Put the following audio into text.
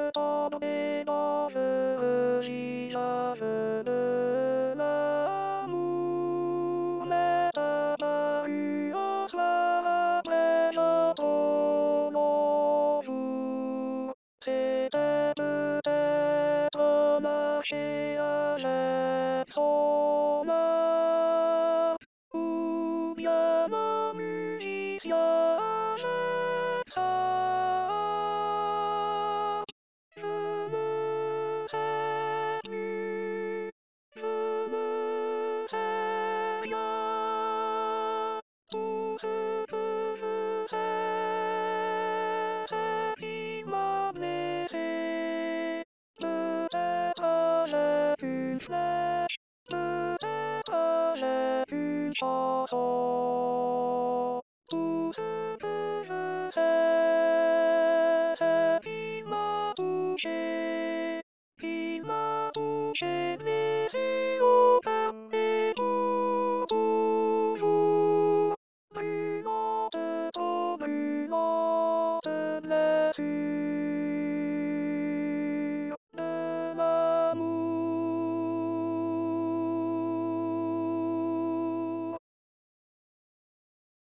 とどめが封じさせるなむめたばりをされちょとのふせてぶてとましあれそうなうやまみじやれさふむせにふむせやとすぶふせせひまねせぶてかれふせぶてかれふしゃそうとすぶふせせひまとせひまとせねせおかんねととよみのてとみのてねせ